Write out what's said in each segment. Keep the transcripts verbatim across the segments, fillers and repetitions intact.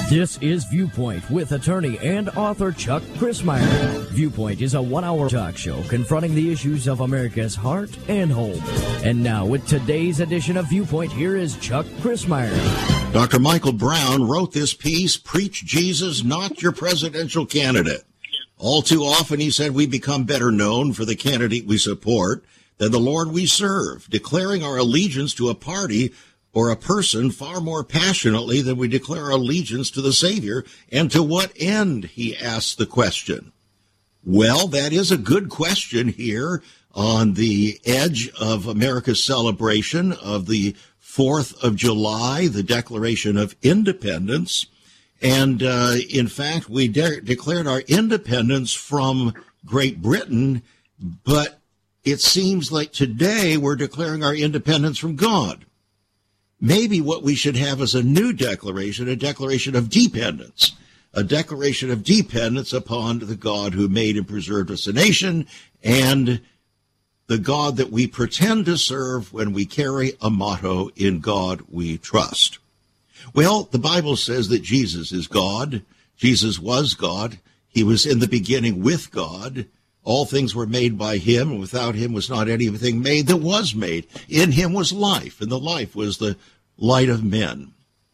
This is Viewpoint with attorney and author Chuck Crismier. Viewpoint is a one-hour talk show confronting the issues of America's heart and home. And now, with today's edition of Viewpoint, here is Chuck Crismier. Doctor Michael Brown wrote this piece, Preach Jesus, Not Your Presidential Candidate. All too often, he said, we become better known for the candidate we support than the Lord we serve, declaring our allegiance to a party or a person far more passionately than we declare our allegiance to the Savior. And to what end, he asks the question. Well, that is a good question here on the edge of America's celebration of the fourth of July, the Declaration of Independence. And, uh, in fact, we de- declared our independence from Great Britain, but it seems like today we're declaring our independence from God. Maybe what we should have is a new declaration, a declaration of dependence, a declaration of dependence upon the God who made and preserved us a nation and the God that we pretend to serve when we carry a motto, in God we trust. Well, the Bible says that Jesus is God. Jesus was God. He was in the beginning with God. All things were made by him, and without him was not anything made that was made. In him was life, and the life was the light of men.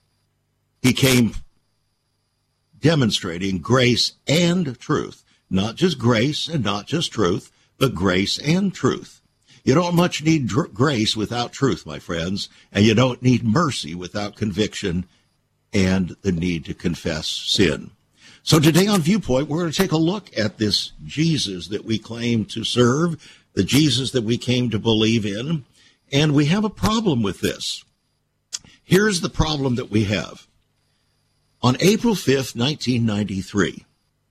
He came demonstrating grace and truth. Not just grace and not just truth, but grace and truth. You don't much need dr- grace without truth, my friends, and you don't need mercy without conviction and the need to confess sin. So today on Viewpoint, we're going to take a look at this Jesus that we claim to serve, the Jesus that we came to believe in, and we have a problem with this. Here's the problem that we have. On April fifth, nineteen ninety-three,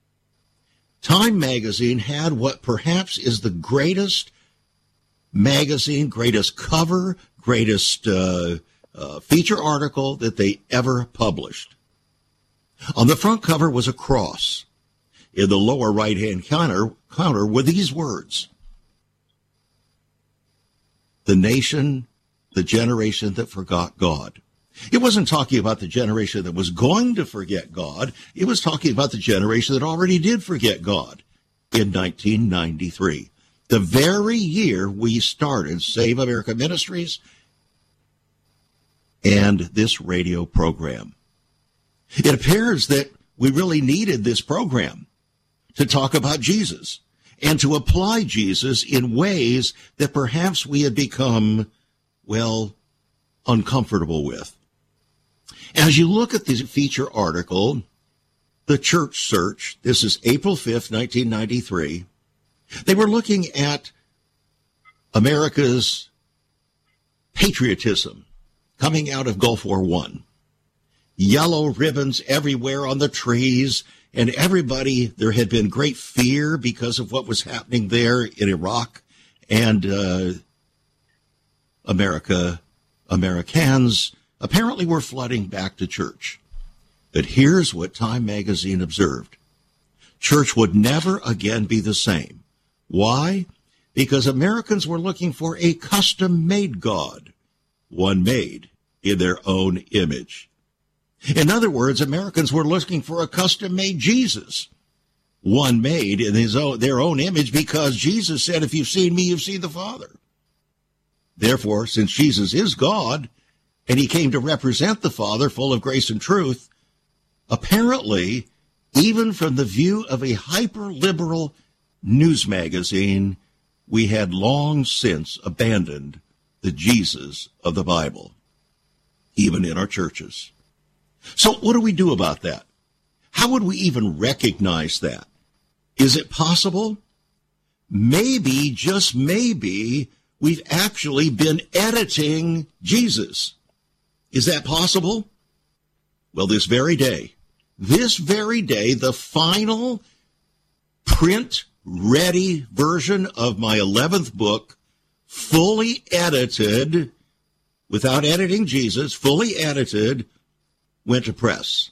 Time magazine had what perhaps is the greatest magazine, greatest cover, greatest uh, uh, feature article that they ever published. On the front cover was a cross. In the lower right-hand counter, counter were these words: the nation, the generation that forgot God. It wasn't talking about the generation that was going to forget God. It was talking about the generation that already did forget God in nineteen ninety-three. The very year we started Save America Ministries and this radio program. It appears that we really needed this program to talk about Jesus and to apply Jesus in ways that perhaps we had become, well, uncomfortable with. As you look at the feature article, The Church Search, this is April fifth, nineteen ninety-three, they were looking at America's patriotism coming out of Gulf War One. Yellow ribbons everywhere on the trees, and everybody, there had been great fear because of what was happening there in Iraq, and uh, America, Americans apparently were flooding back to church. But here's what Time magazine observed. Church would never again be the same. Why? Because Americans were looking for a custom-made God, one made in their own image. In other words, Americans were looking for a custom-made Jesus, one made in his own, their own image, because Jesus said, if you've seen me, you've seen the Father. Therefore, since Jesus is God, and he came to represent the Father full of grace and truth, apparently, even from the view of a hyper-liberal news magazine, we had long since abandoned the Jesus of the Bible, even in our churches. So what do we do about that? How would we even recognize that? Is it possible? Maybe, just maybe, we've actually been editing Jesus. Is that possible? Well, this very day, this very day, the final print-ready version of my eleventh book, fully edited, without editing Jesus, fully edited, went to press.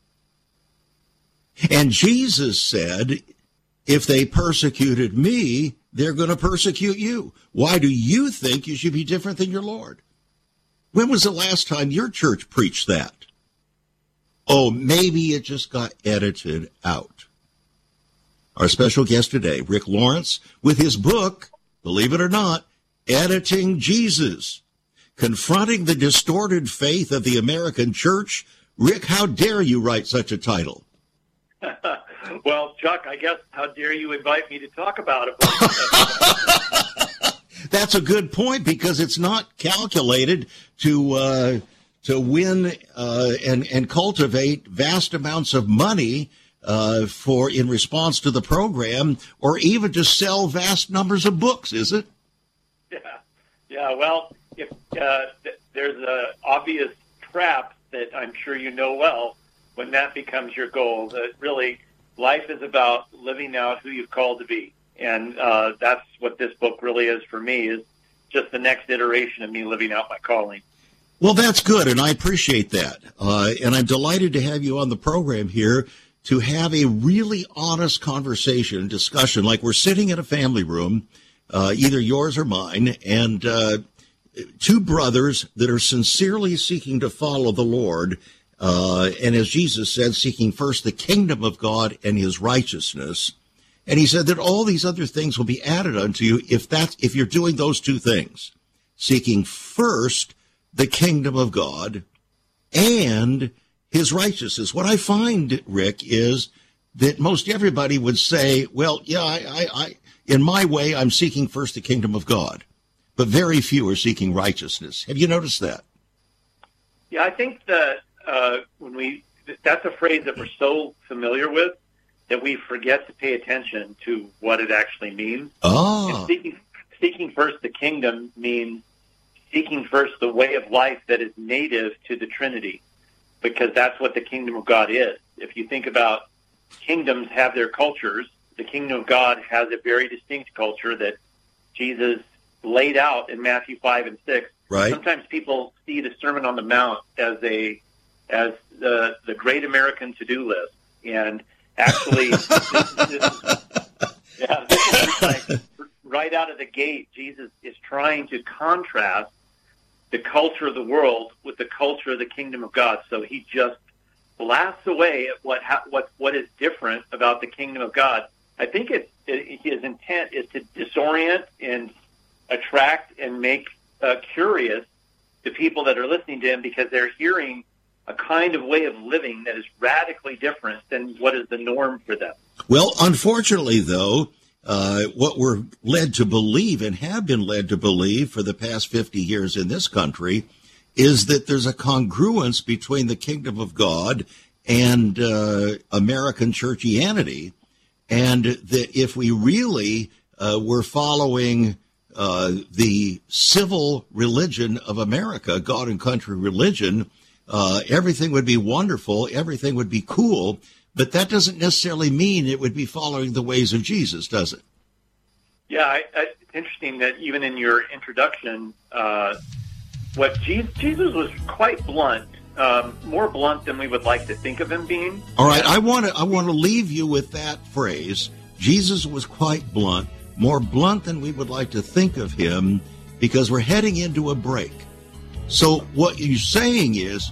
And Jesus said, if they persecuted me, they're going to persecute you. Why do you think you should be different than your Lord? When was the last time your church preached that? Oh, maybe it just got edited out. Our special guest today, Rick Lawrence, with his book, believe it or not, Editing Jesus, Confronting the Distorted Faith of the American Church. Rick, how dare you write such a title? Well, Chuck, I guess how dare you invite me to talk about it? That's a good point, because it's not calculated to uh, to win uh, and and cultivate vast amounts of money uh, for in response to the program, or even to sell vast numbers of books, is it? Yeah, yeah. Well, if uh, th- there's an obvious trap that I'm sure you know well, when that becomes your goal, that really life is about living out who you've called to be. And uh, that's what this book really is for me, is just the next iteration of me living out my calling. Well, that's good, and I appreciate that. Uh, and I'm delighted to have you on the program here to have a really honest conversation, discussion, like we're sitting in a family room, uh, either yours or mine, and uh, two brothers that are sincerely seeking to follow the Lord, uh, and as Jesus said, seeking first the kingdom of God and his righteousness. And he said that all these other things will be added unto you if that's, if you're doing those two things, seeking first the kingdom of God and his righteousness. What I find, Rick, is that most everybody would say, well, yeah, I, I, I in my way, I'm seeking first the kingdom of God, but very few are seeking righteousness. Have you noticed that? Yeah, I think that uh, when we, that's a phrase that we're so familiar with, that we forget to pay attention to what it actually means. Oh. And seeking, seeking first the kingdom means seeking first the way of life that is native to the Trinity, because that's what the kingdom of God is. If you think about kingdoms have their cultures, the kingdom of God has a very distinct culture that Jesus laid out in Matthew five and six. Right. Sometimes people see the Sermon on the Mount as a as the the great American to-do list, and actually, this, this, yeah, this is like right out of the gate, Jesus is trying to contrast the culture of the world with the culture of the kingdom of God. So he just blasts away at what ha- what what is different about the kingdom of God. I think it, it, his intent is to disorient and attract and make uh, curious the people that are listening to him, because they're hearing a kind of way of living that is radically different than what is the norm for them. Well, unfortunately, though, uh, what we're led to believe and have been led to believe for the past fifty years in this country is that there's a congruence between the kingdom of God and uh, American churchianity, and that if we really uh, were following uh, the civil religion of America, God and country religion, Uh, everything would be wonderful, everything would be cool, but that doesn't necessarily mean it would be following the ways of Jesus, does it? Yeah, I, I, it's interesting that even in your introduction, uh, what Jesus, Jesus was quite blunt, um, more blunt than we would like to think of him being. All right, I want to I want to leave you with that phrase. Jesus was quite blunt, more blunt than we would like to think of him, because we're heading into a break. So what you're saying is,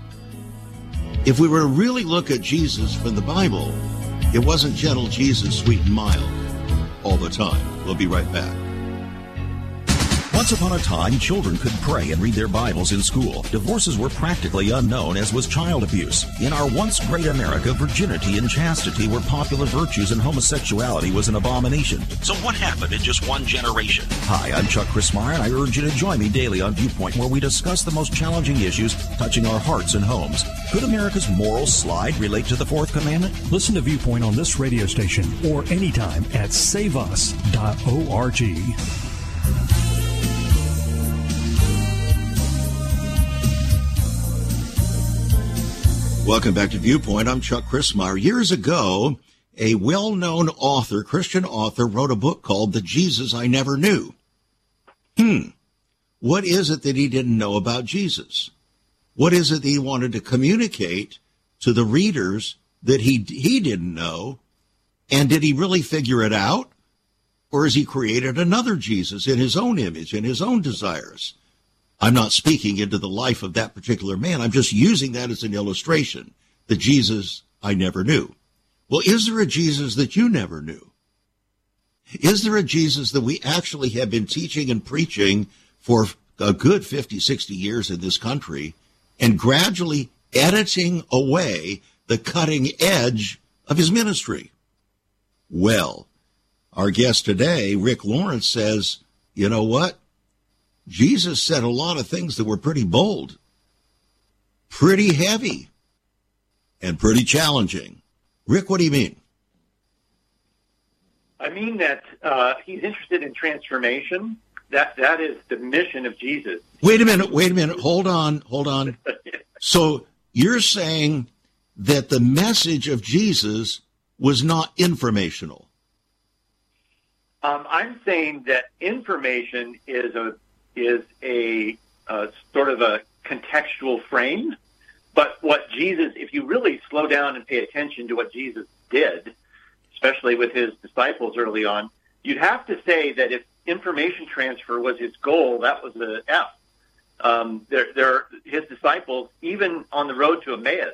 if we were to really look at Jesus from the Bible, it wasn't gentle Jesus, sweet and mild all the time. We'll be right back. Once upon a time, children could pray and read their Bibles in school. Divorces were practically unknown, as was child abuse. In our once great America, virginity and chastity were popular virtues, and homosexuality was an abomination. So what happened in just one generation? Hi, I'm Chuck Christmeyer, and I urge you to join me daily on Viewpoint, where we discuss the most challenging issues touching our hearts and homes. Could America's moral slide relate to the Fourth Commandment? Listen to Viewpoint on this radio station or anytime at save us dot org. Welcome back to Viewpoint. I'm Chuck Christmeyer. Years ago, a well-known author, Christian author, wrote a book called The Jesus I Never Knew. Hmm. What is it that he didn't know about Jesus? What is it that he wanted to communicate to the readers that he he didn't know? And did he really figure it out? Or has he created another Jesus in his own image, in his own desires? I'm not speaking into the life of that particular man. I'm just using that as an illustration. the Jesus I never knew. Well, is there a Jesus that you never knew? Is there a Jesus that we actually have been teaching and preaching for a good fifty, sixty years in this country and gradually editing away the cutting edge of his ministry? Well, our guest today, Rick Lawrence, says, you know what? Jesus said a lot of things that were pretty bold, pretty heavy, and pretty challenging. Rick, what do you mean? I mean that uh, he's interested in transformation. That that is the mission of Jesus. Wait a minute, wait a minute. Hold on, hold on. So you're saying that the message of Jesus was not informational? Um, I'm saying that information is a is a uh, sort of a contextual frame. But what Jesus, if you really slow down and pay attention to what Jesus did, especially with his disciples early on, you'd have to say that if information transfer was his goal, that was the F. Um, they're, they're, his disciples, even on the road to Emmaus,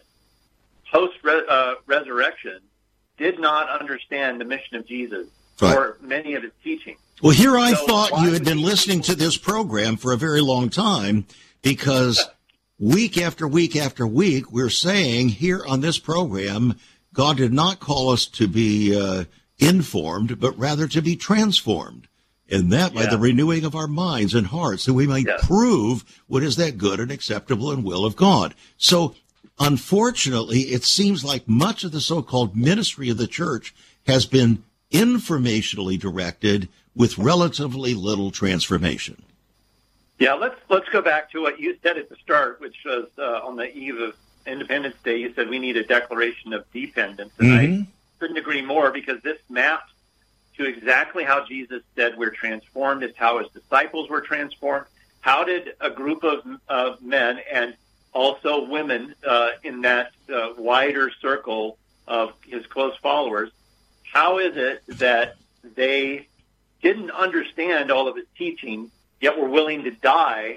post-resurrection, did not understand the mission of Jesus right. or many of his teaching. Well, here I so thought you had been listening to this program for a very long time, because week after week after week, we're saying here on this program, God did not call us to be uh, informed, but rather to be transformed. And that by yeah. the renewing of our minds and hearts, that we might yeah. prove what is that good and acceptable and will of God. So, unfortunately, it seems like much of the so-called ministry of the church has been informationally directed with relatively little transformation. Yeah, let's let's go back to what you said at the start, which was uh, on the eve of Independence Day. You said we need a declaration of dependence, and Mm-hmm. I couldn't agree more, because this maps to exactly how Jesus said we're transformed. It's how his disciples were transformed. How did a group of uh, men and also women uh, in that uh, wider circle of his close followers, how is it that they didn't understand all of his teaching, yet were willing to die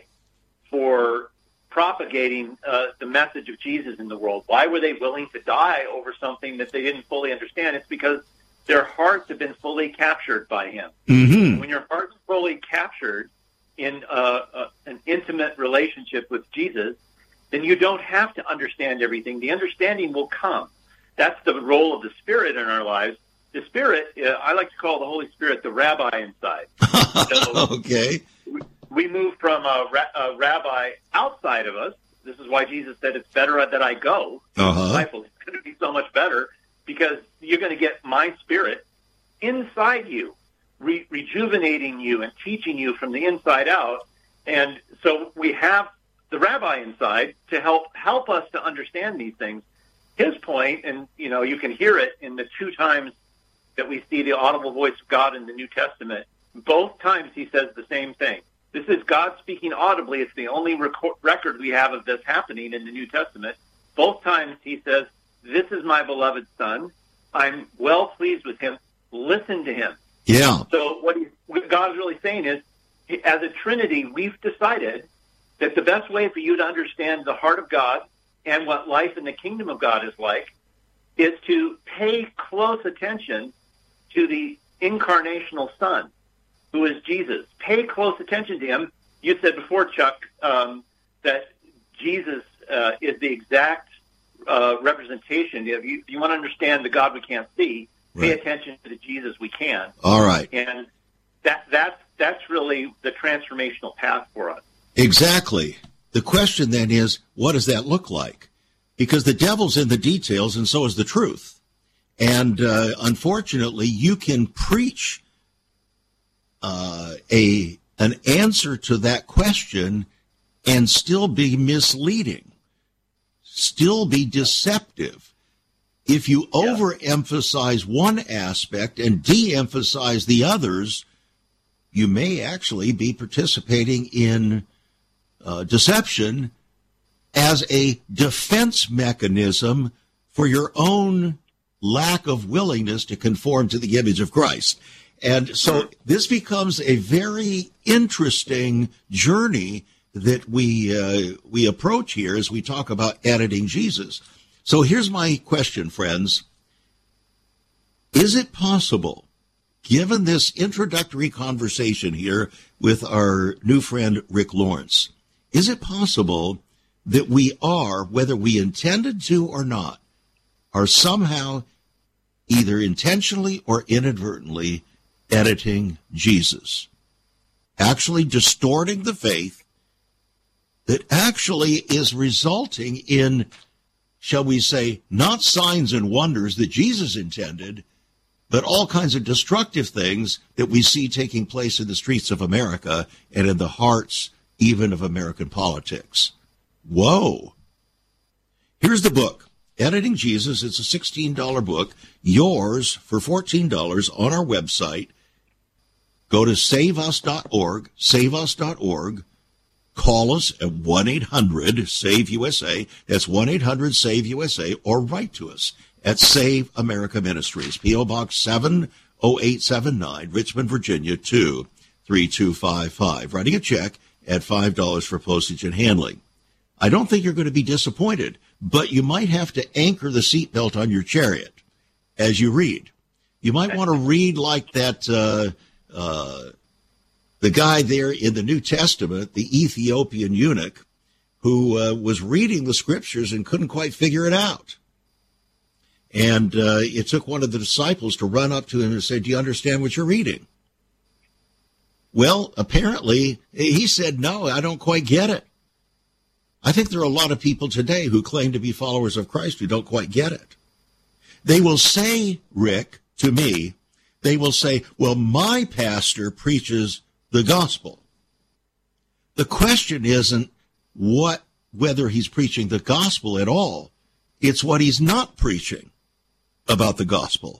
for propagating uh, the message of Jesus in the world? Why were they willing to die over something that they didn't fully understand? It's because their hearts have been fully captured by him. Mm-hmm. When your heart's fully captured in uh, uh, an intimate relationship with Jesus, then you don't have to understand everything. The understanding will come. That's the role of the Spirit in our lives. The Spirit, uh, I like to call the Holy Spirit the rabbi inside. So okay. we, we move from a, ra- a rabbi outside of us. This is why Jesus said it's better that I go. Uh-huh. Disciples, it's going to be so much better, because you're going to get my Spirit inside you, re- rejuvenating you and teaching you from the inside out. And so we have the rabbi inside to help help us to understand these things. His point, and you know, you can hear it in the two times that we see the audible voice of God in the New Testament. Both times he says the same thing. This is God speaking audibly. It's the only record, record we have of this happening in the New Testament. Both times he says, "This is my beloved Son. I'm well pleased with him. Listen to him." Yeah. So what, he, what God is really saying is, as a Trinity, we've decided that the best way for you to understand the heart of God and what life in the kingdom of God is like is to pay close attention to the incarnational Son, who is Jesus. Pay close attention to him. You said before, Chuck, um, that Jesus uh, is the exact uh, representation. If you, if you want to understand the God we can't see, pay Right. attention to the Jesus we can. All right. And that that's that's really the transformational path for us. Exactly. The question then is, what does that look like? Because the devil's in the details, and so is the truth. And uh, unfortunately, you can preach uh, a an answer to that question and still be misleading, still be deceptive. If you Yeah. overemphasize one aspect and de-emphasize the others, you may actually be participating in uh, deception as a defense mechanism for your own lack of willingness to conform to the image of Christ. And so this becomes a very interesting journey that we uh, we approach here as we talk about editing Jesus. So here's my question, friends. Is it possible, given this introductory conversation here with our new friend Rick Lawrence, is it possible that we are, whether we intended to or not, are somehow either intentionally or inadvertently editing Jesus, actually distorting the faith that actually is resulting in, shall we say, not signs and wonders that Jesus intended, but all kinds of destructive things that we see taking place in the streets of America and in the hearts even of American politics. Whoa. Here's the book, Editing Jesus. It's a sixteen dollars book, yours for fourteen dollars on our website. Go to save us dot org, save us dot org. Call us at one eight hundred save U S A. That's one eight hundred save U S A, or write to us at Save America Ministries, P O Box seven oh eight seven nine, Richmond, Virginia two three two five five. Writing a check at five dollars for postage and handling. I don't think you're going to be disappointed, but you might have to anchor the seatbelt on your chariot as you read. You might want to read like that, uh, uh, the guy there in the New Testament, the Ethiopian eunuch, who uh, was reading the scriptures and couldn't quite figure it out. And uh, it took one of the disciples to run up to him and say, "Do you understand what you're reading?" Well, apparently, he said, "No, I don't quite get it." I think there are a lot of people today who claim to be followers of Christ who don't quite get it. They will say, Rick, to me, they will say, "Well, my pastor preaches the gospel." The question isn't what, whether he's preaching the gospel at all. It's what he's not preaching about the gospel.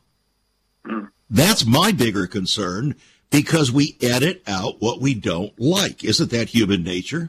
That's my bigger concern, because we edit out what we don't like. Isn't that human nature?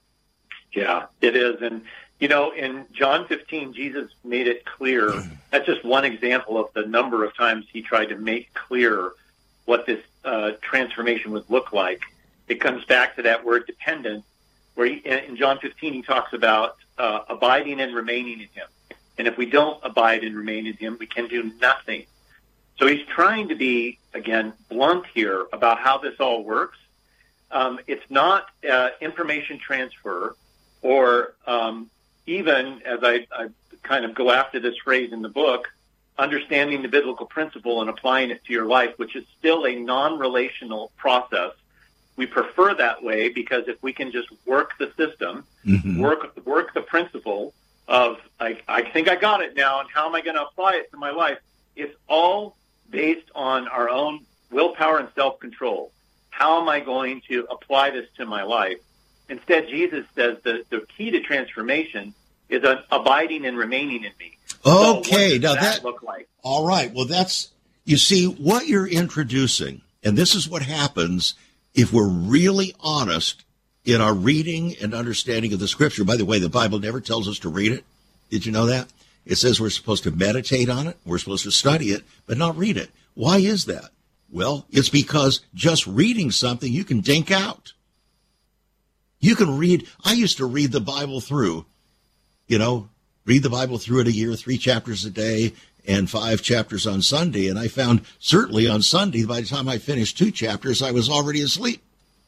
Yeah, it is. And, you know, in John fifteen, Jesus made it clear. That's just one example of the number of times he tried to make clear what this uh, transformation would look like. It comes back to that word dependent, where he, in John fifteen, he talks about uh, abiding and remaining in him. And if we don't abide and remain in him, we can do nothing. So he's trying to be, again, blunt here about how this all works. Um, it's not uh, information transfer, or um, even, as I, I kind of go after this phrase in the book, understanding the biblical principle and applying it to your life, which is still a non-relational process. We prefer that way because if we can just work the system, mm-hmm. work work the principle of, I, I think I got it now, and how am I going to apply it to my life? It's all based on our own willpower and self-control. How am I going to apply this to my life? Instead, Jesus says the, the key to transformation is an abiding and remaining in me. Okay, so now that, that look like? All right. Well, that's, you see, what you're introducing, and this is what happens if we're really honest in our reading and understanding of the scripture. By the way, the Bible never tells us to read it. Did you know that? It says we're supposed to meditate on it, we're supposed to study it, but not read it. Why is that? Well, it's because just reading something you can dink out. You can read, I used to read the Bible through, you know, read the Bible through in a year, three chapters a day and five chapters on Sunday. And I found certainly on Sunday, by the time I finished two chapters, I was already asleep.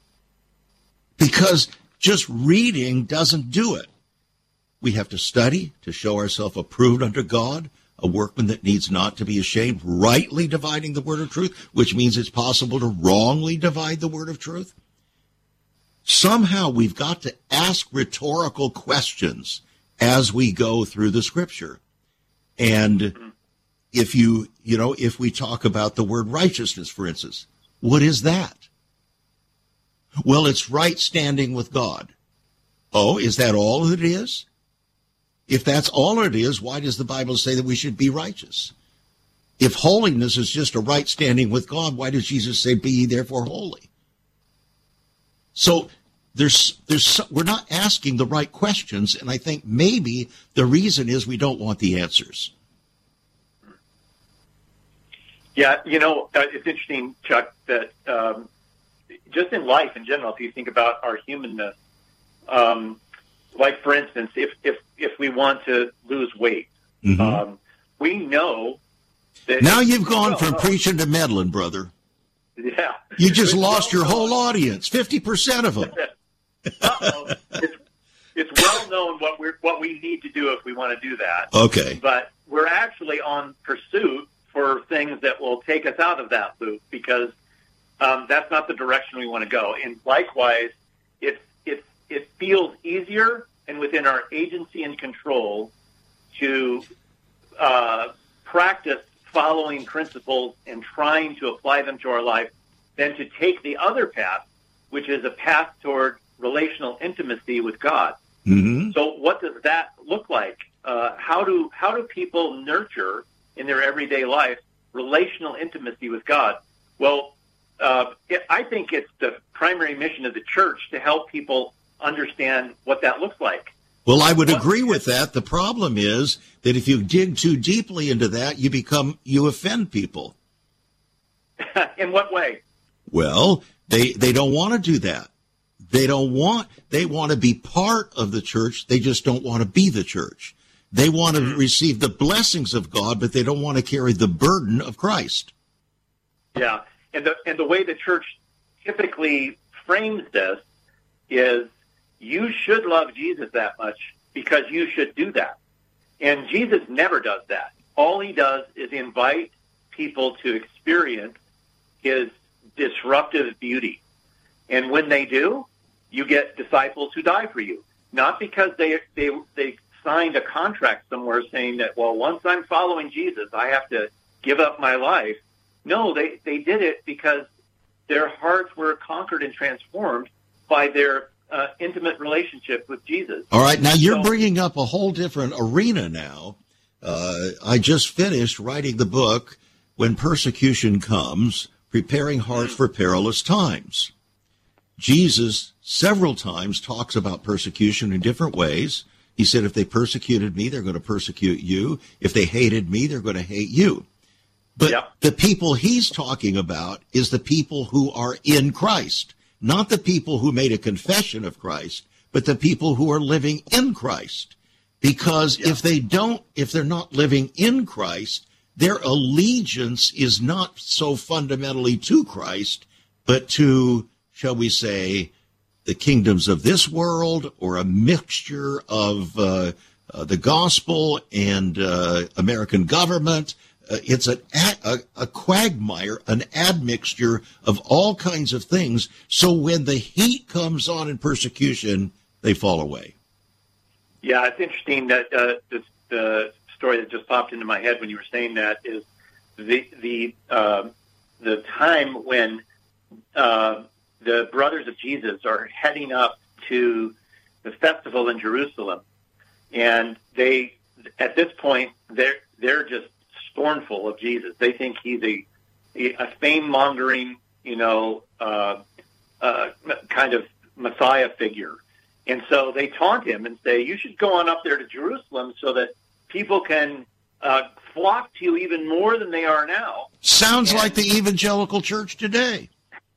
Because just reading doesn't do it. We have to study to show ourselves approved unto God, a workman that needs not to be ashamed, rightly dividing the word of truth, which means it's possible to wrongly divide the word of truth. Somehow we've got to ask rhetorical questions as we go through the scripture. And if you, you know, if we talk about the word righteousness, for instance, what is that? Well, it's right standing with God. Oh, is that all it is? If that's all it is, why does the Bible say that we should be righteous? If holiness is just a right standing with God, why does Jesus say, "Be ye therefore holy"? So there's, there's, we're not asking the right questions, and I think maybe the reason is we don't want the answers. Yeah, you know, uh, it's interesting, Chuck, that um, just in life in general, if you think about our humanness, um, like, for instance, if, if, if we want to lose weight, Mm-hmm. Um, we know that... Now you've gone no, from no. preaching to meddling, brother. Yeah. You just It's lost well your whole known. audience, fifty percent of them. Uh-oh. It's, it's well known what, we're, what we need to do if we want to do that. Okay. But we're actually on pursuit for things that will take us out of that loop, because um, that's not the direction we want to go. And likewise, it, it, it feels easier and within our agency and control to uh, practice following principles and trying to apply them to our life than to take the other path, which is a path toward relational intimacy with God. Mm-hmm. So what does that look like? Uh, how do how do people nurture in their everyday life relational intimacy with God? Well, uh, it, I think it's the primary mission of the church to help people understand what that looks like. Well, I would agree with that. The problem is that if you dig too deeply into that, you become you offend people. In what way? Well, they they don't want to do that. They don't want, they want to be part of the church. They just don't want to be the church. They want to receive the blessings of God, but they don't want to carry the burden of Christ. Yeah. And the, and the way the church typically frames this is you should love Jesus that much because you should do that. And Jesus never does that. All he does is invite people to experience his disruptive beauty. And when they do, you get disciples who die for you. Not because they they they signed a contract somewhere saying that, well, once I'm following Jesus, I have to give up my life. No, they, they did it because their hearts were conquered and transformed by their uh, intimate relationship with Jesus. All right, now you're So- bringing up a whole different arena now. Uh, I just finished writing the book, When Persecution Comes, Preparing Hearts for Perilous Times. Jesus several times talks about persecution in different ways. He said, if they persecuted me, they're going to persecute you. If they hated me, they're going to hate you. But Yep. the people he's talking about is the people who are in Christ, not the people who made a confession of Christ, but the people who are living in Christ. Because Yeah. if they don't, if they're not living in Christ, their allegiance is not so fundamentally to Christ, but to, shall we say, the kingdoms of this world, or a mixture of uh, uh, the gospel and uh, American government. Uh, it's an ad, a, a quagmire, an admixture of all kinds of things. So when the heat comes on in persecution, they fall away. Yeah, it's interesting that uh, this, the story that just popped into my head when you were saying that is the the uh, the time when uh, the brothers of Jesus are heading up to the festival in Jerusalem, and they, at this point, they're they're just scornful of Jesus. They think he's a a fame mongering, you know, uh, uh, kind of Messiah figure. And so they taunt him and say, you should go on up there to Jerusalem so that people can uh, flock to you even more than they are now. Sounds And- like the evangelical church today.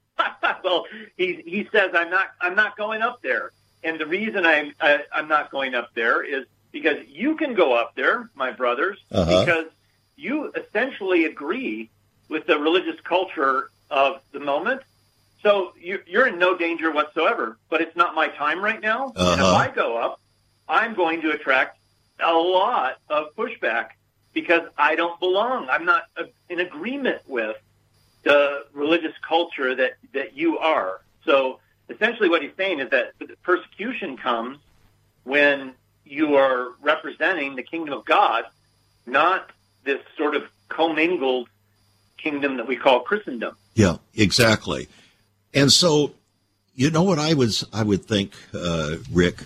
Well, he he says, I'm not I'm not going up there. And the reason I'm I, I'm not going up there is because you can go up there, my brothers, Uh-huh. because you essentially agree with the religious culture of the moment. So you, you're in no danger whatsoever, but it's not my time right now. And if Uh-huh. I go up, I'm going to attract a lot of pushback because I don't belong. I'm not uh, in agreement with the religious culture that, that you are. So essentially what he's saying is that the persecution comes when you are representing the kingdom of God, not this sort of commingled kingdom that we call Christendom. Yeah, exactly. And so, you know what I was, I would think, uh, Rick,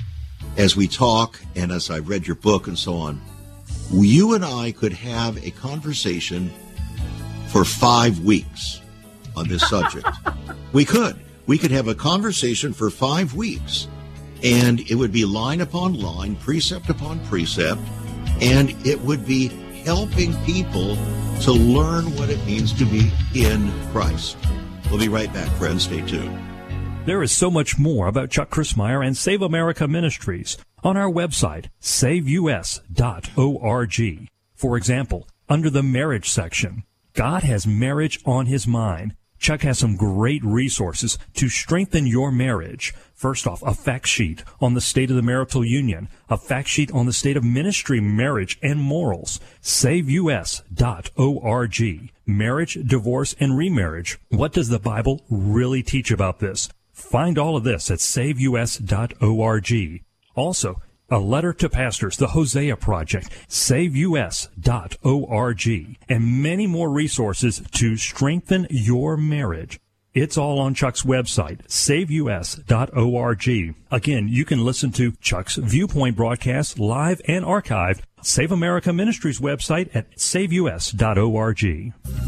as we talk and as I read your book and so on, you and I could have a conversation for five weeks on this subject. We could. We could have a conversation for five weeks, and it would be line upon line, precept upon precept, and it would be helping people to learn what it means to be in Christ. We'll be right back, friends. Stay tuned. There is so much more about Chuck Crismier and Save America Ministries on our website, save u s dot org. For example, under the marriage section, God has marriage on his mind. Chuck has some great resources to strengthen your marriage. First off, a fact sheet on the state of the marital union, a fact sheet on the state of ministry, marriage, and morals. save u s dot org. Marriage, divorce, and remarriage. What does the Bible really teach about this? Find all of this at save u s dot org. Also, a letter to pastors, the Hosea Project, save u s dot org, and many more resources to strengthen your marriage. It's all on Chuck's website, save u s dot org. Again, you can listen to Chuck's Viewpoint broadcast live and archived. Save America Ministries website at save u s dot org.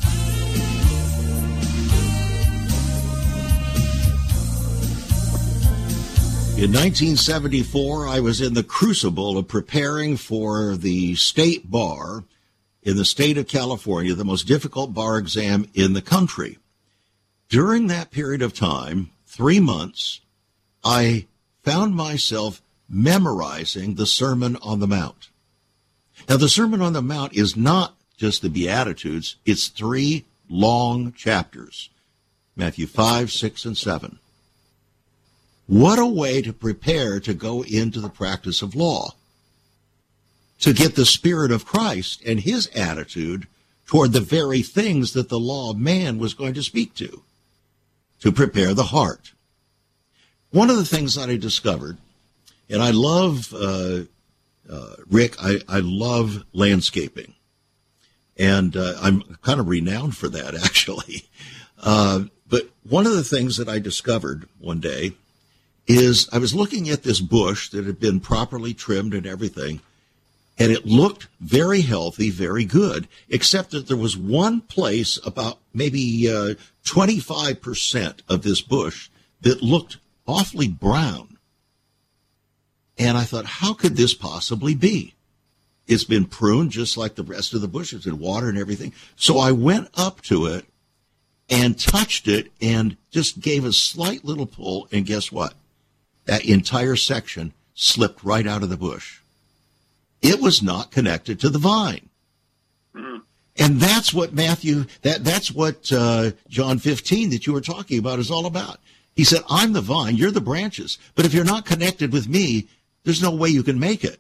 In nineteen seventy-four, I was in the crucible of preparing for the state bar in the state of California, the most difficult bar exam in the country. During that period of time, three months, I found myself memorizing the Sermon on the Mount. Now, the Sermon on the Mount is not just the Beatitudes. It's three long chapters, Matthew five, six, and seven. What a way to prepare to go into the practice of law, to get the Spirit of Christ and his attitude toward the very things that the law of man was going to speak to, to prepare the heart. One of the things that I discovered, and I love, uh, uh, Rick, I, I love landscaping, and uh, I'm kind of renowned for that, actually. Uh, but one of the things that I discovered one day is I was looking at this bush that had been properly trimmed and everything, and it looked very healthy, very good, except that there was one place about maybe uh, twenty-five percent of this bush that looked awfully brown. And I thought, how could this possibly be? It's been pruned just like the rest of the bush. It's in water and everything. So I went up to it and touched it and just gave a slight little pull, and guess what? That entire section slipped right out of the bush. It was not connected to the vine. Mm-hmm. And that's what Matthew, that, that's what uh, John fifteen that you were talking about is all about. He said, I'm the vine, you're the branches. But if you're not connected with me, there's no way you can make it.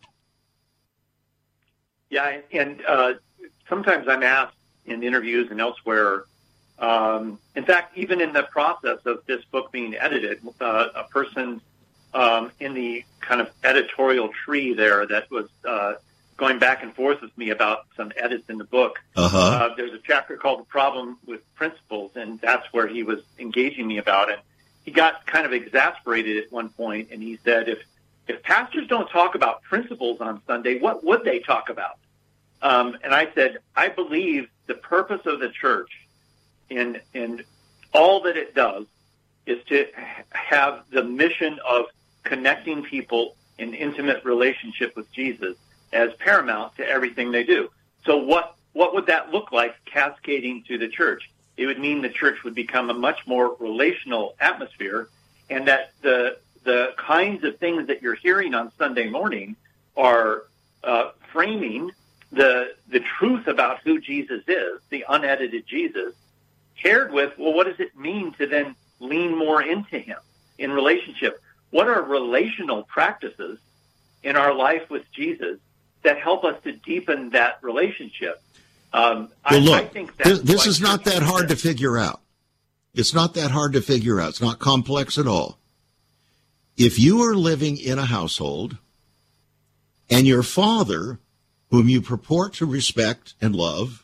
Yeah, and uh, sometimes I'm asked in interviews and elsewhere, um, in fact, even in the process of this book being edited, uh, a person Um, in the kind of editorial tree there that was uh, going back and forth with me about some edits in the book. Uh-huh. Uh, there's a chapter called The Problem with Principles, and that's where he was engaging me about it. He got kind of exasperated at one point, and he said, if if pastors don't talk about principles on Sunday, what would they talk about? Um, and I said, I believe the purpose of the church in, in all that it does is to have the mission of connecting people in intimate relationship with Jesus as paramount to everything they do. So what, what would that look like cascading to the church? It would mean the church would become a much more relational atmosphere, and that the the kinds of things that you're hearing on Sunday morning are uh, framing the the truth about who Jesus is, the unedited Jesus, paired with, well, what does it mean to then lean more into him in relationship? What are relational practices in our life with Jesus that help us to deepen that relationship? Um, well, I, look, I think that's this, this is not that hard to figure out. It's not that hard to figure out. It's not complex at all. If you are living in a household and your father, whom you purport to respect and love,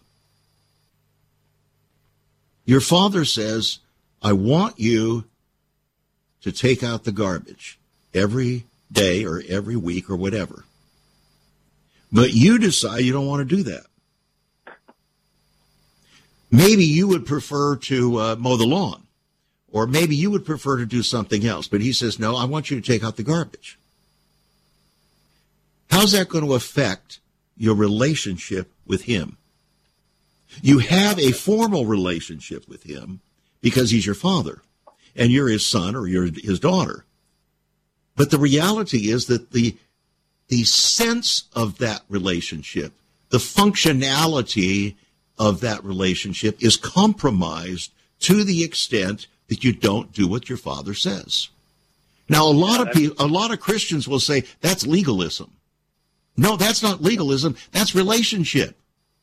your father says, I want you to take out the garbage every day or every week or whatever. But you decide you don't want to do that. Maybe you would prefer to uh, mow the lawn, or maybe you would prefer to do something else. But he says, no, I want you to take out the garbage. How's that going to affect your relationship with him? You have a formal relationship with him because he's your father and you're his son or you're his daughter. But the reality is that the the sense of that relationship, the functionality of that relationship is compromised to the extent that you don't do what your father says. Now, a lot of people, a lot of Christians will say that's legalism. No, that's not legalism. That's relationship.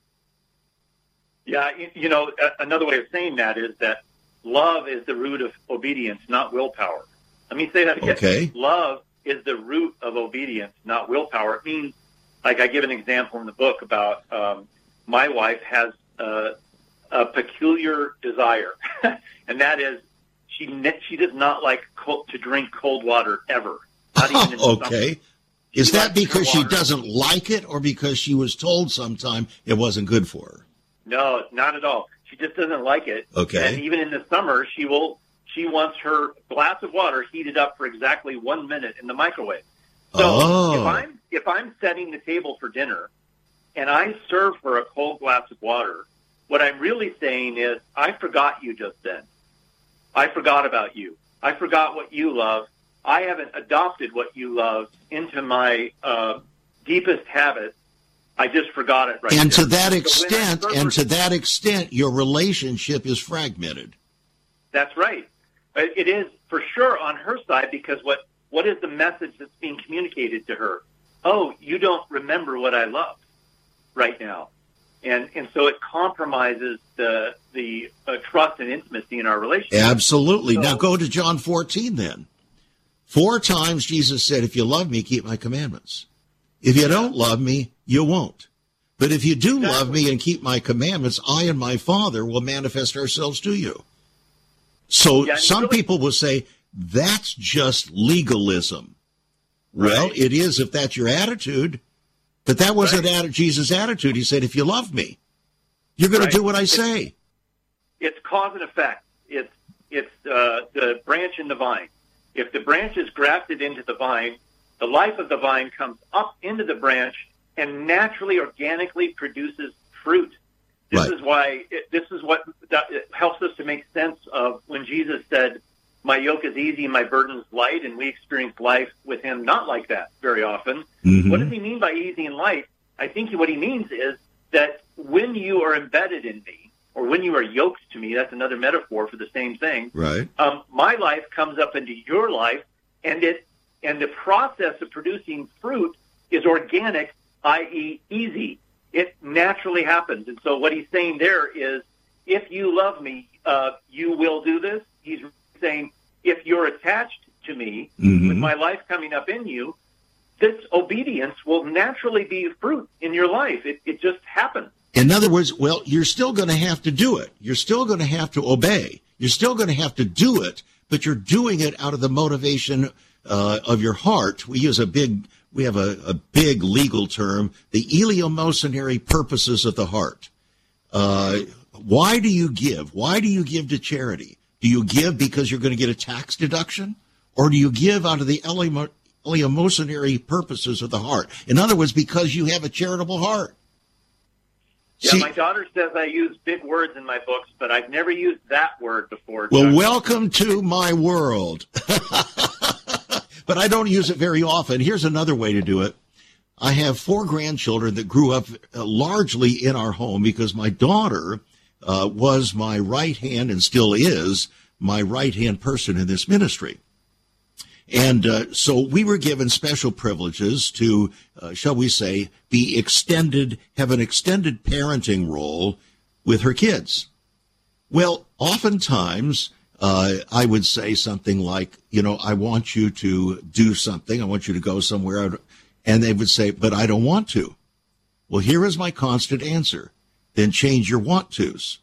Yeah, you know, another way of saying that is that love is the root of obedience, not willpower. Let me say that again. Okay. Love is the root of obedience, not willpower. It means, like I give an example in the book about um, my wife has uh, a peculiar desire, and that is she ne- she does not like cold, to drink cold water ever. Not even in the okay. summer. Is She that likes because she water. doesn't like it or because she was told sometime it wasn't good for her? No, not at all. She just doesn't like it. Okay. And even in the summer, she will. She wants her glass of water heated up for exactly one minute in the microwave. So Oh. if I'm if I'm setting the table for dinner and I serve her a cold glass of water, what I'm really saying is, I forgot you just then. I forgot about you. I forgot what you love. I haven't adopted what you love into my uh, deepest habits. I just forgot it right And there. to that So when I extent, serve and her- to that extent, your relationship is fragmented. That's right. It it is for sure on her side, because what, what is the message that's being communicated to her? Oh, you don't remember what I love right now. And and so it compromises the the uh, trust and intimacy in our relationship. Absolutely. So- Now go to John fourteen then. Four times Jesus said, if you love me, keep my commandments. If you don't love me, you won't. But if you do Exactly. love me and keep my commandments, I and my Father will manifest ourselves to you. So Yeah, and some really- people will say, that's just legalism. Well, Right. it is if that's your attitude. But that wasn't Right. atti- Jesus' attitude. He said, if you love me, you're going Right. to do what I say. It's cause and effect. It's it's uh, the branch and the vine. If the branch is grafted into the vine, the life of the vine comes up into the branch and naturally, organically produces fruit. This Right. is why it, this is what that, it helps us to make sense of when Jesus said, "My yoke is easy, my burden is light," and we experience life with Him not like that very often. Mhm. What does He mean by easy and light? I think what He means is that when you are embedded in me, or when you are yoked to me, that's another metaphor for the same thing. Right. Um, my life comes up into your life, and it and the process of producing fruit is organic, that is easy. It naturally happens. And so what he's saying there is, if you love me, uh, you will do this. He's saying, if you're attached to me, Mhm. with my life coming up in you, this obedience will naturally be fruit in your life. It, it just happens. In other words, well, you're still going to have to do it. You're still going to have to obey. You're still going to have to do it, but you're doing it out of the motivation uh, of your heart. We use a big, we have a, a big legal term, the eleemosynary purposes of the heart. Uh, why do you give? Why do you give to charity? Do you give because you're going to get a tax deduction? Or do you give out of the eleemo- eleemosynary purposes of the heart? In other words, because you have a charitable heart. Yeah, See- my daughter says I use big words in my books, but I've never used that word before. Well, Chuck. welcome to my world. But I don't use it very often. Here's another way to do it. I have four grandchildren that grew up uh, largely in our home because my daughter uh, was my right hand and still is my right hand person in this ministry. And uh, so we were given special privileges to, uh, shall we say, be extended, have an extended parenting role with her kids. Well, oftentimes uh, I would say something like, you know, I want you to do something. I want you to go somewhere. And they would say, but I don't want to. Well, here is my constant answer. Then change your want tos.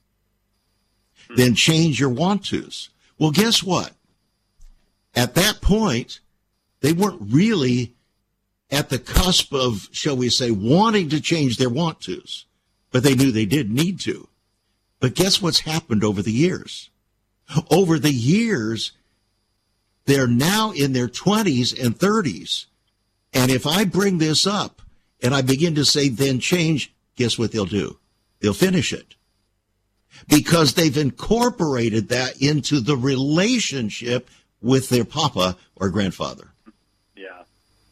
Then change your want tos. Well, guess what? At that point, they weren't really at the cusp of, shall we say, wanting to change their want tos, but they knew they did need to. But guess what's happened over the years? Over the years, they're now in their twenties and thirties. And if I bring this up and I begin to say, then change, guess what they'll do? They'll finish it. Because they've incorporated that into the relationship with their papa or grandfather. Yeah.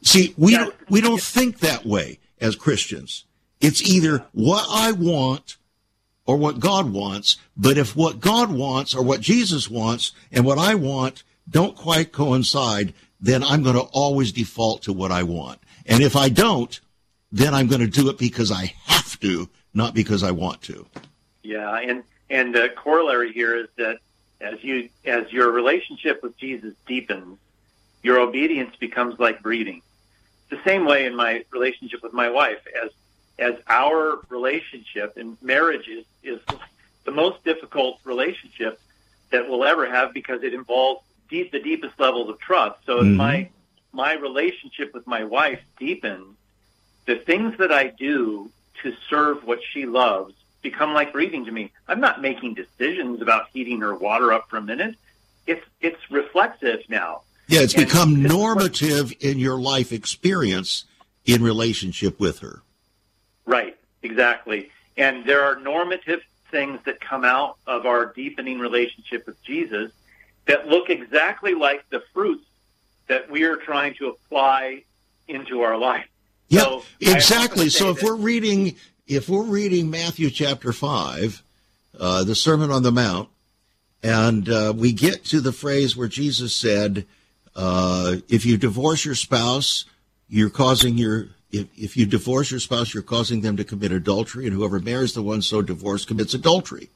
See, we don't, we don't think that way as Christians. It's either what I want or what God wants, but if what God wants or what Jesus wants and what I want don't quite coincide, then I'm going to always default to what I want. And if I don't, then I'm going to do it because I have to, not because I want to. Yeah, and and the corollary here is that as you as your relationship with Jesus deepens, your obedience becomes like breathing. It's the same way in my relationship with my wife. As as our relationship and marriage is, is the most difficult relationship that we'll ever have because it involves deep, the deepest levels of trust. So mm-hmm. as my my relationship with my wife deepens, the things that I do to serve what she loves become like breathing to me. I'm not making decisions about heating her water up for a minute. It's it's reflexive now. Yeah, it's and become normative what, in your life experience in relationship with her. Right, exactly. And there are normative things that come out of our deepening relationship with Jesus that look exactly like the fruits that we are trying to apply into our life. Yeah, so exactly. So if we're reading if we're reading Matthew chapter five, uh, the Sermon on the Mount, and uh, we get to the phrase where Jesus said, uh, if you divorce your spouse, you're causing your if, if you divorce your spouse, you're causing them to commit adultery, and whoever marries the one so divorced commits adultery.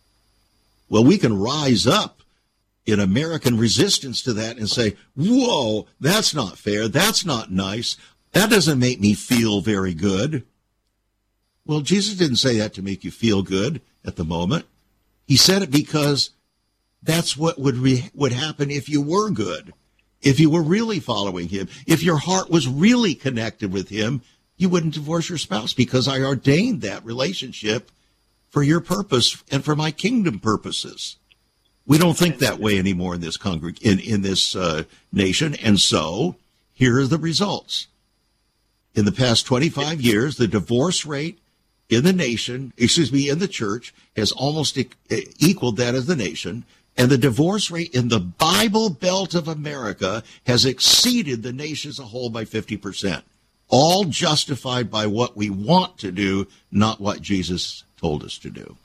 Well, we can rise up in American resistance to that and say, whoa, that's not fair. That's not nice. That doesn't make me feel very good. Well, Jesus didn't say that to make you feel good at the moment. He said it because that's what would re- would happen if you were good, if you were really following him. If your heart was really connected with him, you wouldn't divorce your spouse because I ordained that relationship for your purpose and for my kingdom purposes. We don't think that way anymore in this congreg- in, in this uh, nation, and so here are the results. In the past twenty-five years, the divorce rate in the nation, excuse me, in the church has almost e- equaled that of the nation, and the divorce rate in the Bible Belt of America has exceeded the nation as a whole by fifty percent, all justified by what we want to do, not what Jesus told us to do.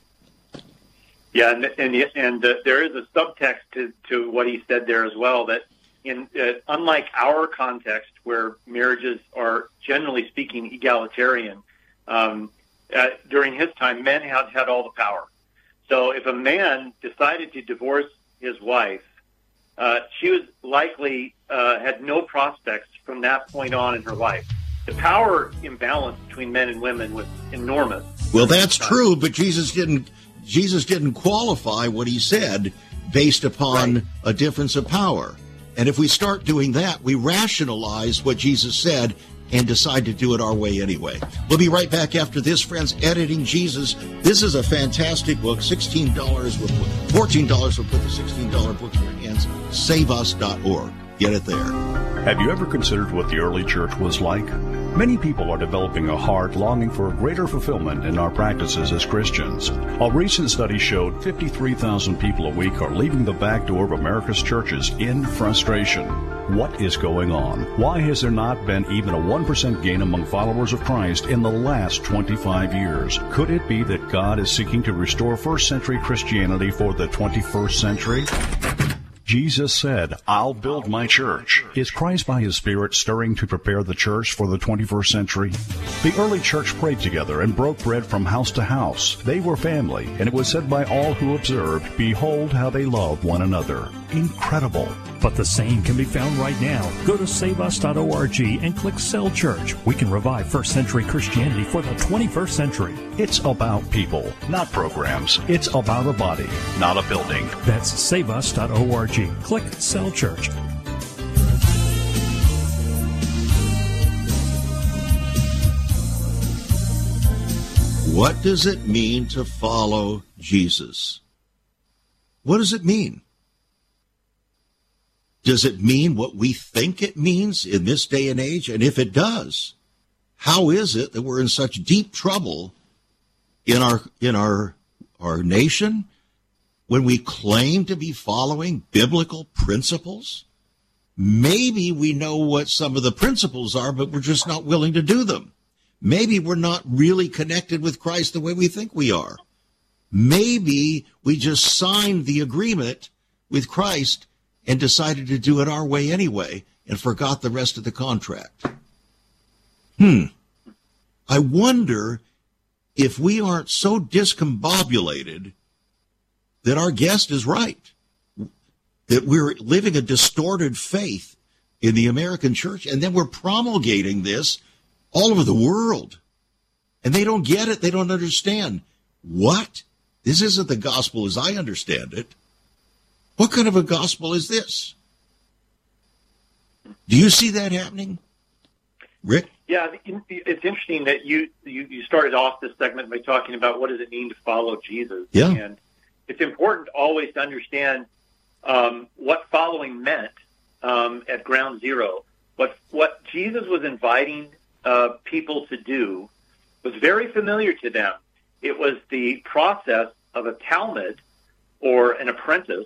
Yeah, and and, and uh, there is a subtext to, to what he said there as well, that in uh, unlike our context where marriages are generally speaking egalitarian, um, uh, during his time, men had had all the power. So if a man decided to divorce his wife, uh, she was likely uh, had no prospects from that point on in her life. The power imbalance between men and women was enormous. Well, that's true, but Jesus didn't. Jesus didn't qualify what he said based upon right. a difference of power. And if we start doing that, we rationalize what Jesus said and decide to do it our way anyway. We'll be right back after this, friends. Editing Jesus. This is a fantastic book. sixteen dollars, will put, fourteen dollars will put the sixteen dollars book in your hands. save us dot org. Get it there. Have you ever considered what the early church was like? Many people are developing a heart longing for greater fulfillment in our practices as Christians. A recent study showed fifty-three thousand people a week are leaving the back door of America's churches in frustration. What is going on? Why has there not been even a one percent gain among followers of Christ in the last twenty-five years? Could it be that God is seeking to restore first century Christianity for the twenty-first century? Jesus said, I'll build my church. Is Christ by his Spirit stirring to prepare the church for the twenty-first century? The early church prayed together and broke bread from house to house. They were family, and it was said by all who observed, behold how they love one another. Incredible. But the same can be found right now. Go to save us dot org and click Cell Church. We can revive first century Christianity for the twenty-first century. It's about people, not programs. It's about a body, not a building. That's save us dot org. Click Cell Church. What does it mean to follow Jesus? What does it mean? Does it mean what we think it means in this day and age? And if it does, how is it that we're in such deep trouble in our in our our nation when we claim to be following biblical principles? Maybe we know what some of the principles are, but we're just not willing to do them. Maybe we're not really connected with Christ the way we think we are. Maybe we just signed the agreement with Christ and decided to do it our way anyway and forgot the rest of the contract. Hmm. I wonder if we aren't so discombobulated that our guest is right, that we're living a distorted faith in the American church, and then we're promulgating this all over the world. And they don't get it. They don't understand. What? This isn't the gospel as I understand it. What kind of a gospel is this? Do you see that happening, Rick? Yeah, it's interesting that you, you, you started off this segment by talking about what does it mean to follow Jesus. Yeah. And it's important always to understand um, what following meant um, at ground zero. What, what Jesus was inviting uh, people to do was very familiar to them. It was the process of a talmid or an apprentice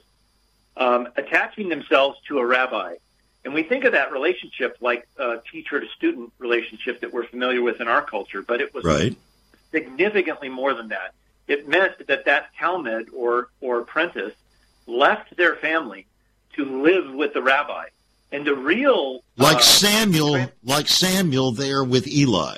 um, attaching themselves to a rabbi. And we think of that relationship like a teacher to student relationship that we're familiar with in our culture, but it was right. significantly more than that. It meant that that talmid or, or apprentice left their family to live with the rabbi. And the real... Like uh, Samuel, trans- like Samuel there with Eli.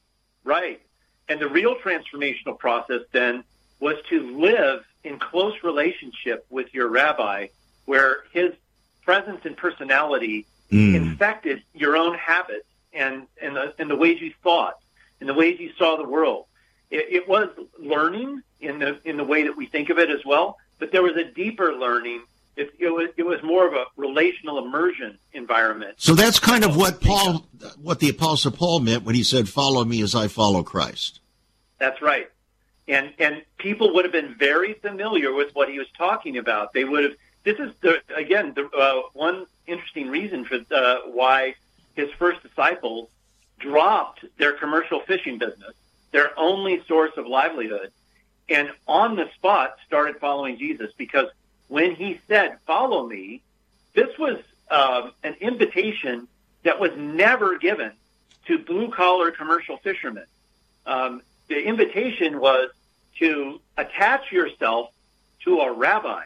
Right. And the real transformational process then was to live in close relationship with your rabbi, where his presence and personality mm. infected your own habits and, and, the, and the ways you thought and the ways you saw the world. It, it was learning in the in the way that we think of it as well, but there was a deeper learning. It, it was it was more of a relational immersion environment. So that's kind of what Paul, what the Apostle Paul meant when he said, "Follow me as I follow Christ." That's right, and and people would have been very familiar with what he was talking about. They would have. This is the again the uh, one interesting reason for uh, why his first disciples dropped their commercial fishing business, their only source of livelihood, and on the spot started following Jesus, because when he said, "Follow me," this was um, an invitation that was never given to blue-collar commercial fishermen. Um, the invitation was to attach yourself to a rabbi.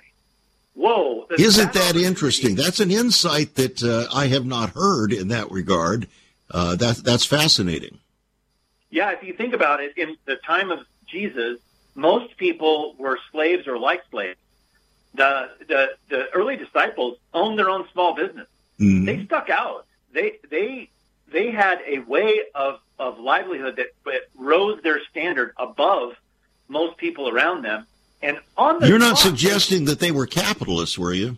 Whoa. Isn't that interesting? That's an insight that uh, I have not heard in that regard. Uh, that, that's fascinating. Yeah, if you think about it, in the time of Jesus, most people were slaves or like slaves. The the, the early disciples owned their own small business. Mm-hmm. They stuck out. They they they had a way of, of livelihood that, that rose their standard above most people around them. And on the You're not spot, suggesting that they were capitalists, were you?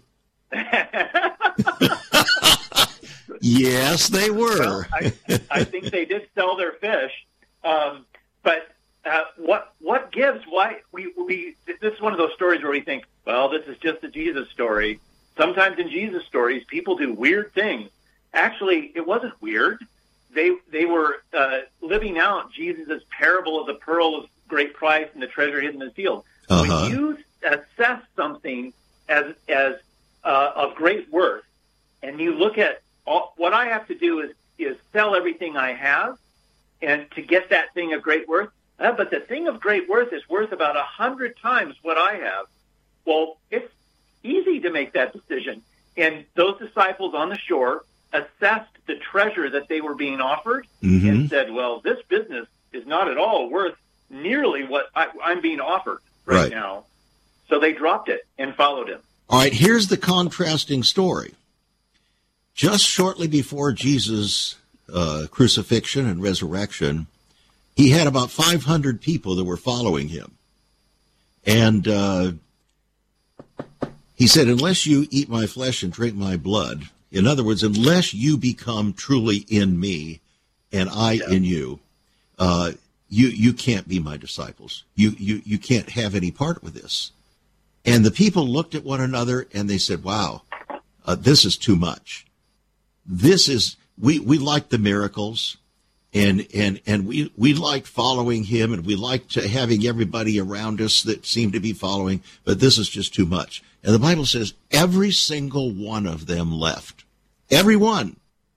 Yes, they were. Well, I, I think they did sell their fish. Um, but uh, what what gives? Why we we this is one of those stories where we think, well, this is just a Jesus story. Sometimes in Jesus stories, people do weird things. Actually, it wasn't weird. They they were uh, living out Jesus' parable of the pearl of great price and the treasure hidden in the field. Uh-huh. When you assess something as as uh, of great worth, and you look at all, what I have to do is is sell everything I have, and to get that thing of great worth. Uh, but the thing of great worth is worth about a hundred times what I have. Well, it's easy to make that decision. And those disciples on the shore assessed the treasure that they were being offered mm-hmm. and said, well, this business is not at all worth nearly what I, I'm being offered right, right now. So they dropped it and followed him. All right, here's the contrasting story. Just shortly before Jesus' uh, crucifixion and resurrection, he had about five hundred people that were following him. And uh, he said, unless you eat my flesh and drink my blood, in other words, unless you become truly in me and I yeah. in you, uh, you you can't be my disciples. You, you, you can't have any part with this. And the people looked at one another and they said, wow, uh, this is too much. This is, we, we like the miracles. And and and we, we liked following him, and we liked having everybody around us that seemed to be following, but this is just too much. And the Bible says every single one of them left. Every one.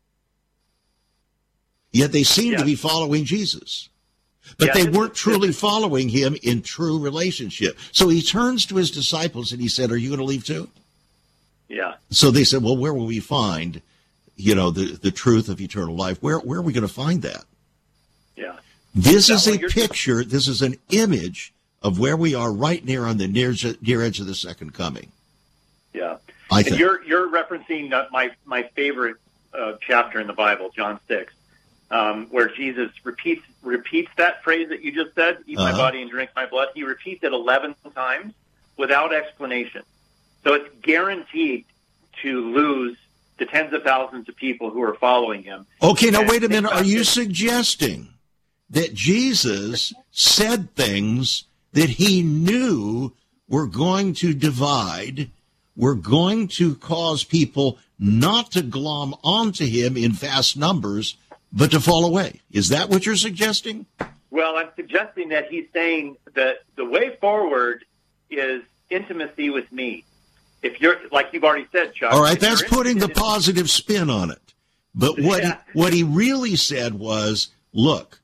Yet they seem yeah. to be following Jesus. But yeah, they weren't truly following him in true relationship. So he turns to his disciples and he said, are you going to leave too? Yeah. So they said, well, where will we find, you know, the, the truth of eternal life? Where where are we going to find that? Yeah. This is is a picture, this is an image of where we are right near on the near, near edge of the second coming. Yeah. I and think. you're you're referencing uh, my my favorite uh, chapter in the Bible, John six, um, where Jesus repeats repeats that phrase that you just said, eat Uh-huh. my body and drink my blood. He repeats it eleven times without explanation. So it's guaranteed to lose the tens of thousands of people who are following him. Okay, now And wait a minute. Are you this. suggesting that Jesus said things that he knew were going to divide, were going to cause people not to glom onto him in vast numbers, but to fall away? Is that what you're suggesting? Well, I'm suggesting that he's saying that the way forward is intimacy with me. If you're, like you've already said, Chuck. All right, if that's you're putting the interested in- positive spin on it. But what Yeah. he, what he really said was, look,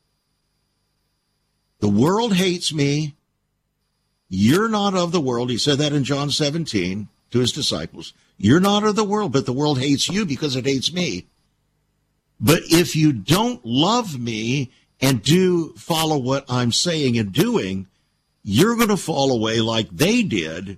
the world hates me. You're not of the world. He said that in John seventeen to his disciples. You're not of the world, but the world hates you because it hates me. But if you don't love me and do follow what I'm saying and doing, you're going to fall away like they did,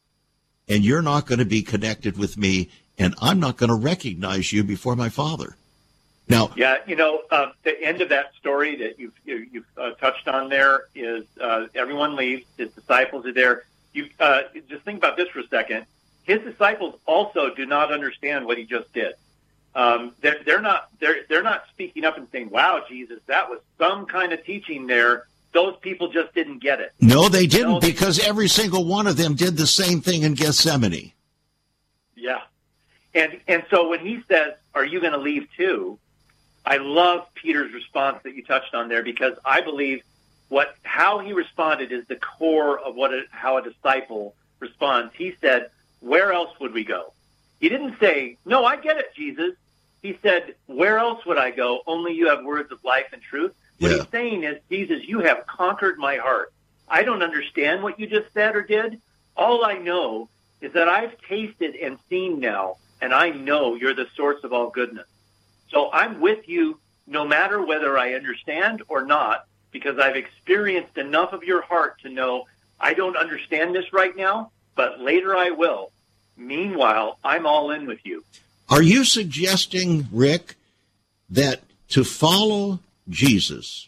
and you're not going to be connected with me, and I'm not going to recognize you before my Father. Now, Yeah, you know, uh, the end of that story that you've, you, you've uh, touched on there is uh, everyone leaves. His disciples are there. You uh, just think about this for a second. His disciples also do not understand what he just did. Um, they're, they're not they're they're not speaking up and saying, "Wow, Jesus, that was some kind of teaching there." Those people just didn't get it. no, they didn't, No, they- because every single one of them did the same thing in Gethsemane. Yeah, and and so when he says, "Are you going to leave too?" I love Peter's response that you touched on there, because I believe what how he responded is the core of what a, how a disciple responds. He said, "Where else would we go?" He didn't say, "No, I get it, Jesus." He said, "Where else would I go? Only you have words of life and truth." What Yeah. he's saying is, Jesus, you have conquered my heart. I don't understand what you just said or did. All I know is that I've tasted and seen now, and I know you're the source of all goodness. So I'm with you no matter whether I understand or not, because I've experienced enough of your heart to know I don't understand this right now, but later I will. Meanwhile, I'm all in with you. Are you suggesting, Rick, that to follow Jesus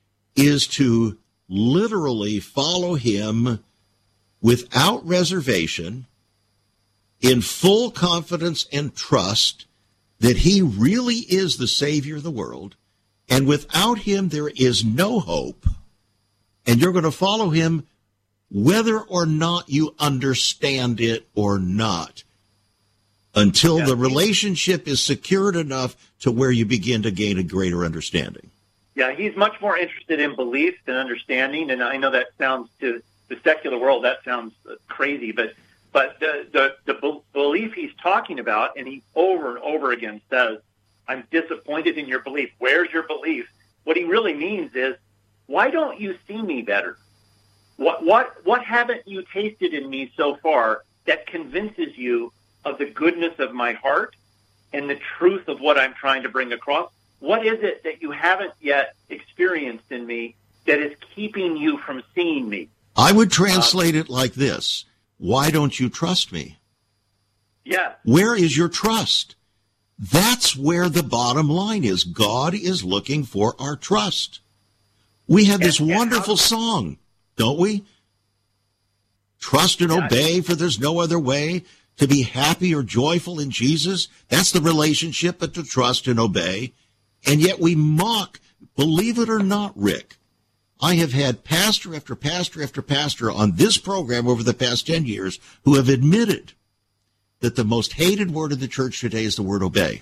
is to literally follow him without reservation, in full confidence and trust that he really is the Savior of the world, and without him there is no hope, and you're going to follow him whether or not you understand it or not, until Yeah. the relationship is secured enough to where you begin to gain a greater understanding? Yeah, he's much more interested in belief than understanding, and I know that sounds to the secular world, that sounds crazy, but but the, the, the be- belief he's talking about, and he over and over again says, "I'm disappointed in your belief." Where's your belief? What he really means is, why don't you see me better? What what what haven't you tasted in me so far that convinces you of the goodness of my heart and the truth of what I'm trying to bring across? What is it that you haven't yet experienced in me that is keeping you from seeing me? I would translate it like this: why don't you trust me? Yeah, Where is your trust? That's where the bottom line is. God is looking for our trust. We have this And- and wonderful how- song, don't we? Trust and Yeah. obey, for there's no other way to be happy or joyful in Jesus. That's the relationship, but to trust and obey. And yet we mock, believe it or not, Rick, I have had pastor after pastor after pastor on this program over the past ten years who have admitted that the most hated word in the church today is the word obey.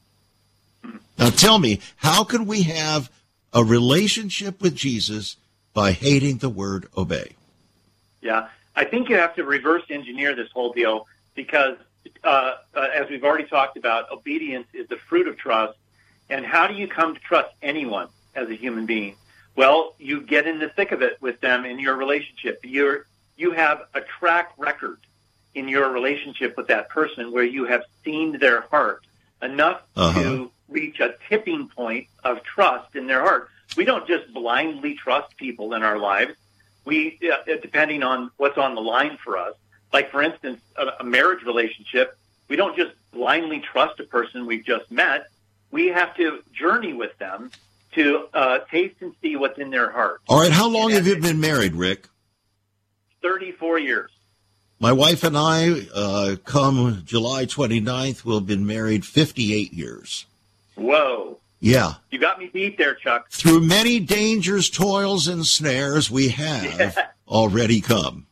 Now tell me, how can we have a relationship with Jesus by hating the word obey? yeah. I think you have to reverse engineer this whole deal, because uh, uh, as we've already talked about, obedience is the fruit of trust. And how do you come to trust anyone as a human being? Well, you get in the thick of it with them in your relationship. You're, you have a track record in your relationship with that person where you have seen their heart enough uh-huh. to reach a tipping point of trust in their heart. We don't just blindly trust people in our lives. We, uh, depending on what's on the line for us. Like, for instance, a, a marriage relationship, we don't just blindly trust a person we've just met. We have to journey with them to uh, taste and see what's in their heart. All right, how long and have you been married, Rick? thirty-four years. My wife and I, uh, come July twenty-ninth, will have been married fifty-eight years. Whoa. Yeah. You got me beat there, Chuck. Through many dangers, toils, and snares, we have yeah. already come.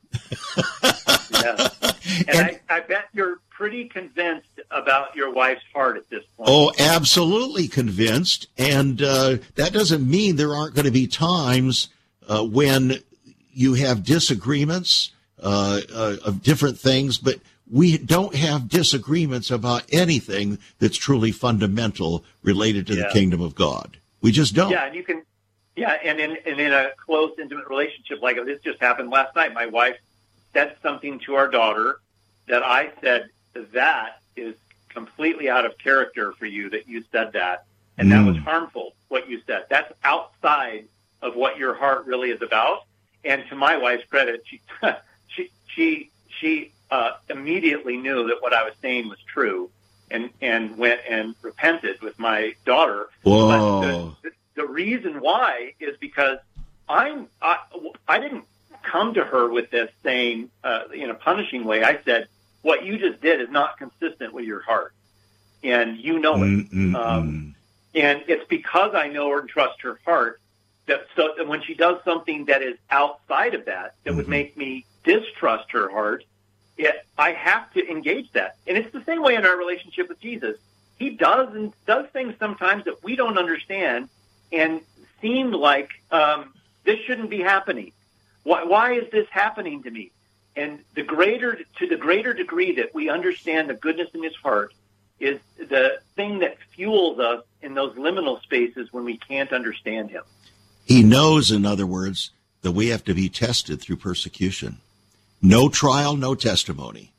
yeah. And, and I, I bet you're pretty convinced about your wife's heart at this point. Oh, absolutely convinced. And uh, that doesn't mean there aren't going to be times uh, when you have disagreements uh, uh, of different things, but we don't have disagreements about anything that's truly fundamental related to yeah. the kingdom of God. We just don't. Yeah, and you can, yeah, and in, and in a close, intimate relationship like this just happened last night. My wife said something to our daughter that I said, that is completely out of character for you that you said that, and mm. that was harmful, what you said. That's outside of what your heart really is about. And to my wife's credit, she she she she uh, immediately knew that what I was saying was true, and and went and repented with my daughter. Whoa! But the, the reason why is because I'm I, I didn't come to her with this saying uh, in a punishing way. I said, what you just did is not consistent with your heart, and you know it. Mm-mm-mm. Um, and it's because I know her and trust her heart that so that when she does something that is outside of that, that mm-hmm. would make me distrust her heart, it, I have to engage that. And it's the same way in our relationship with Jesus. He does and does things sometimes that we don't understand and seem like um, this shouldn't be happening. Why, why is this happening to me? And the greater, to the greater degree that we understand the goodness in his heart is the thing that fuels us in those liminal spaces when we can't understand him. He knows, in other words, that we have to be tested through persecution. No trial, no testimony.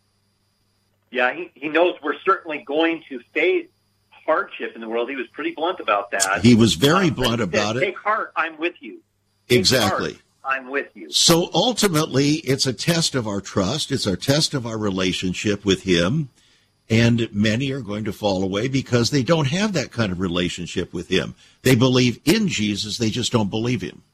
Yeah, he, he knows we're certainly going to face hardship in the world. He was pretty blunt about that. He was very um, blunt he about said, it. Take heart, I'm with you. Take exactly. Heart, I'm with you. So ultimately, it's a test of our trust. It's a test of our relationship with him. And many are going to fall away because they don't have that kind of relationship with him. They believe in Jesus. They just don't believe him.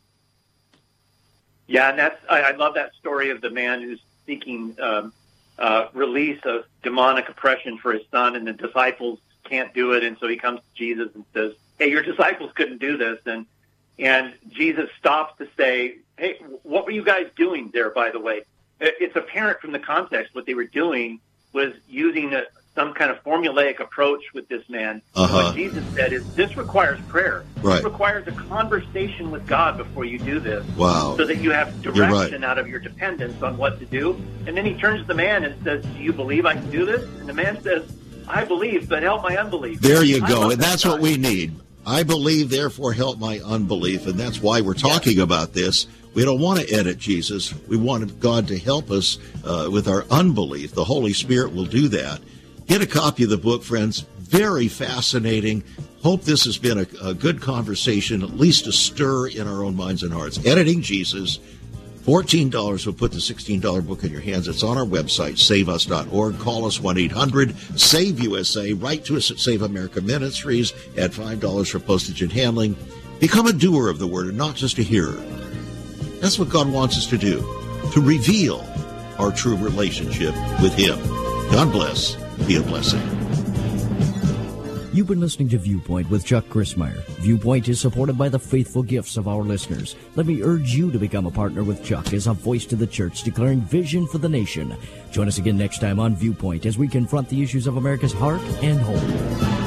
Yeah, and that's I, I love that story of the man who's seeking um, uh, release of demonic oppression for his son, and the disciples can't do it. And so he comes to Jesus and says, hey, your disciples couldn't do this. And and Jesus stops to say, hey, what were you guys doing there, by the way? It's apparent from the context what they were doing was using a, some kind of formulaic approach with this man. Uh-huh. What Jesus said is, this requires prayer. Right. This requires a conversation with God before you do this. Wow. So that you have direction right. out of your dependence on what to do. And then he turns to the man and says, do you believe I can do this? And the man says, I believe, but help my unbelief. There you go. And that that's guy. what we need. I believe, therefore help my unbelief. And that's why we're talking yeah. about this. We don't want to edit Jesus. We want God to help us uh, with our unbelief. The Holy Spirit will do that. Get a copy of the book, friends. Very fascinating. Hope this has been a, a good conversation, at least a stir in our own minds and hearts. Editing Jesus, fourteen dollars will put the sixteen dollars book in your hands. It's on our website, save us dot org. Call us one eight hundred save U S A. Write to us at Save America Ministries. Add five dollars for postage and handling. Become a doer of the word and not just a hearer. That's what God wants us to do, to reveal our true relationship with him. God bless. Be a blessing. You've been listening to Viewpoint with Chuck Crismier. Viewpoint is supported by the faithful gifts of our listeners. Let me urge you to become a partner with Chuck as a voice to the church declaring vision for the nation. Join us again next time on Viewpoint as we confront the issues of America's heart and home.